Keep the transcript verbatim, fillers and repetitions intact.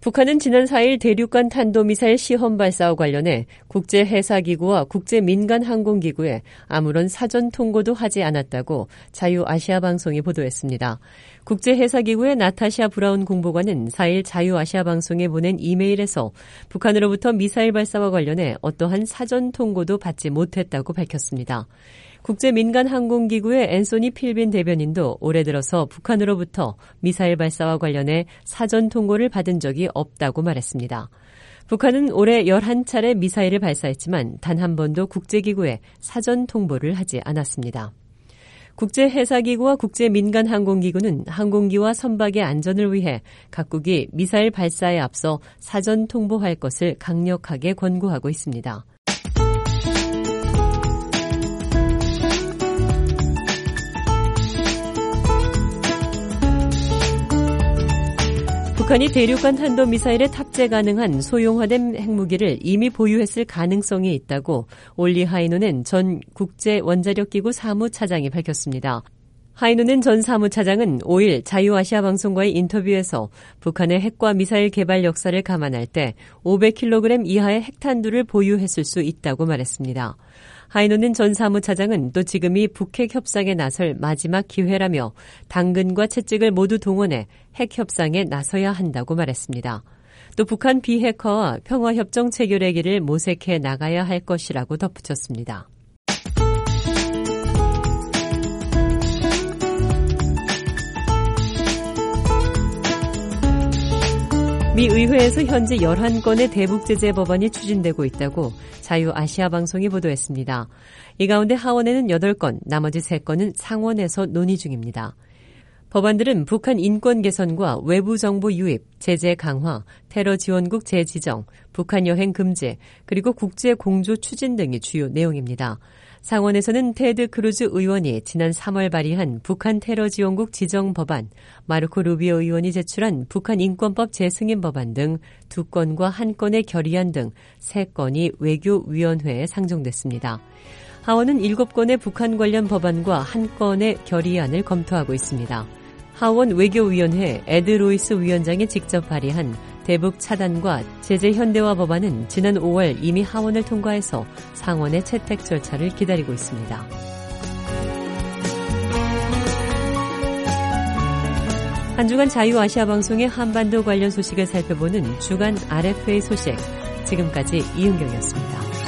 북한은 지난 사 일 대륙간 탄도미사일 시험 발사와 관련해 국제해사기구와 국제민간항공기구에 아무런 사전 통보도 하지 않았다고 자유아시아방송이 보도했습니다. 국제해사기구의 나타샤 브라운 공보관은 사 일 자유아시아방송에 보낸 이메일에서 북한으로부터 미사일 발사와 관련해 어떠한 사전 통보도 받지 못했다고 밝혔습니다. 국제민간항공기구의 앤소니 필빈 대변인도 올해 들어서 북한으로부터 미사일 발사와 관련해 사전 통보를 받은 적이 없다고 말했습니다. 북한은 올해 열한 차례 미사일을 발사했지만 단 한 번도 국제기구에 사전 통보를 하지 않았습니다. 국제해사기구와 국제민간항공기구는 항공기와 선박의 안전을 위해 각국이 미사일 발사에 앞서 사전 통보할 것을 강력하게 권고하고 있습니다. 북한이 대륙간 탄도미사일에 탑재 가능한 소형화된 핵무기를 이미 보유했을 가능성이 있다고 올리 하이노넨 전 국제원자력기구 사무차장이 밝혔습니다. 하이노넨 전 사무차장은 오 일 자유아시아방송과의 인터뷰에서 북한의 핵과 미사일 개발 역사를 감안할 때 오백 킬로그램 이하의 핵탄두를 보유했을 수 있다고 말했습니다. 하이노넨 전 사무차장은 또 지금이 북핵 협상에 나설 마지막 기회라며 당근과 채찍을 모두 동원해 핵 협상에 나서야 한다고 말했습니다. 또 북한 비핵화와 평화협정 체결의 길을 모색해 나가야 할 것이라고 덧붙였습니다. 미 의회에서 현재 열한 건의 대북 제재 법안이 추진되고 있다고 자유아시아방송이 보도했습니다. 이 가운데 하원에는 여덟 건, 나머지 세 건은 상원에서 논의 중입니다. 법안들은 북한 인권 개선과 외부 정보 유입, 제재 강화, 테러 지원국 재지정, 북한 여행 금지, 그리고 국제 공조 추진 등이 주요 내용입니다. 상원에서는 테드 크루즈 의원이 지난 삼월 발의한 북한 테러 지원국 지정 법안, 마르코 루비오 의원이 제출한 북한 인권법 재승인 법안 등 두 건과 한 건의 결의안 등 세 건이 외교위원회에 상정됐습니다. 하원은 일곱 건의 북한 관련 법안과 한 건의 결의안을 검토하고 있습니다. 하원 외교위원회 에드 로이스 위원장이 직접 발의한 대북 차단과 제재 현대화 법안은 지난 오월 이미 하원을 통과해서 상원의 채택 절차를 기다리고 있습니다. 한 주간 자유아시아 방송의 한반도 관련 소식을 살펴보는 주간 알에프에이 소식, 지금까지 이은경이었습니다.